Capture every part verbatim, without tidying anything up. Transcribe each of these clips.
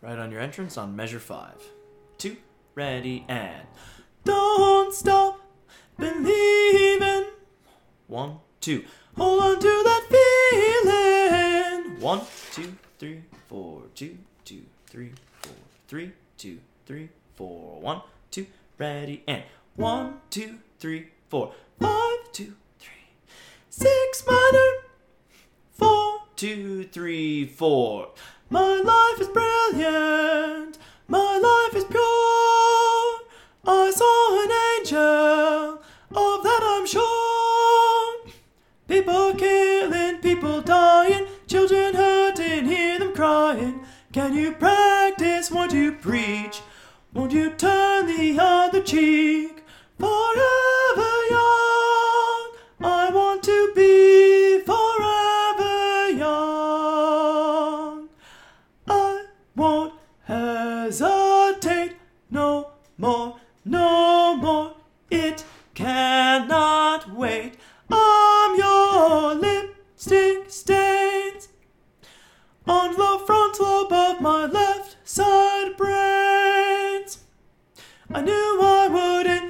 Right on your entrance on measure five. Two, ready, and don't stop believing. One, two, hold on to that feeling. One, two, three, four, two, two, three, four, three, two, three, four. One, two, ready, and one, two, three, four, five, two, three, six minor. Four, two, three, four. My life is brilliant. My life is pure. I saw an angel. Of that I'm sure. People killing, people dying, children hurting, hear them crying. Can you practice? Won't you preach? Won't you turn the other cheek? Forever young, I want to be forever young. I won't hesitate no more, no more. It cannot wait. I'm your lipstick stains on the front lobe of my left side brains. I knew I wouldn't.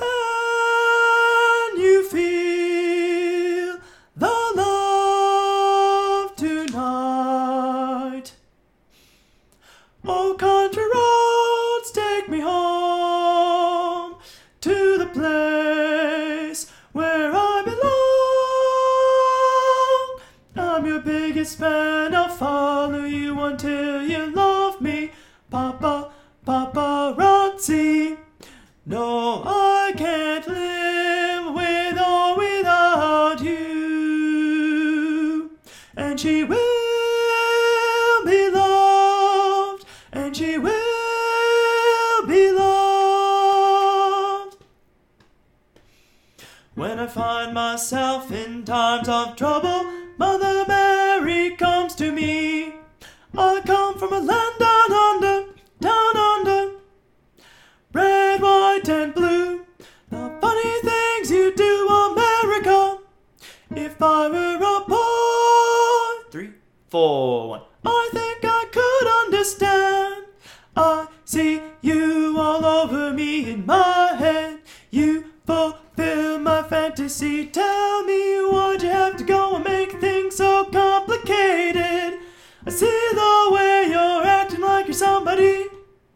Can you feel the love tonight? Oh, country roads, take me home to the place where I belong. I'm your biggest fan, I'll follow you until you love me. Papa, paparazzi. No, I can't live with or without you. And she will be loved, and she will be loved. When I find myself in times of trouble, Mother Mary comes to me. I come from a land down under, down under. Red, white, and blue. The funny things you do, America. If I were a boy. Three, four, one. I think I could understand. I see you all over me in my head. You fulfill my fantasy. Tell me why'd you have to go and make things so complicated. I see the way you're acting like you're somebody.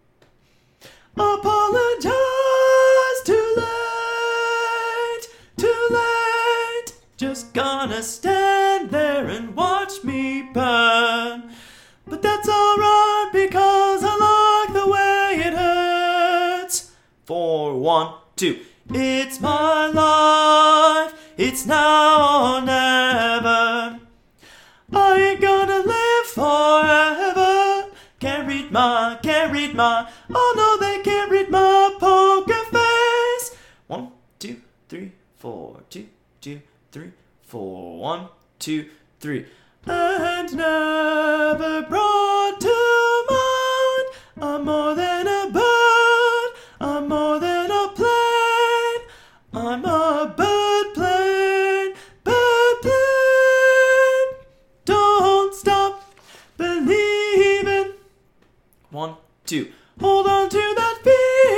Apologize, too late, too late. Just gonna stand there and watch me burn. But that's alright because I like the way it hurts. Four, one, two. It's my life, it's now or never. I ain't gonna live forever. Can't read my, can't read my, oh no, they can't read my poker face. One, two, three, four, two, two, three, four, one, two, three. And never brought to mind, I'm more than a bird, I'm more than a plane, I'm a bird plane, bird plane. Don't stop believing. One, two, hold on to that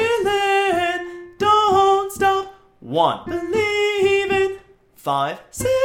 feeling. Don't stop. One, believe it. Five, six.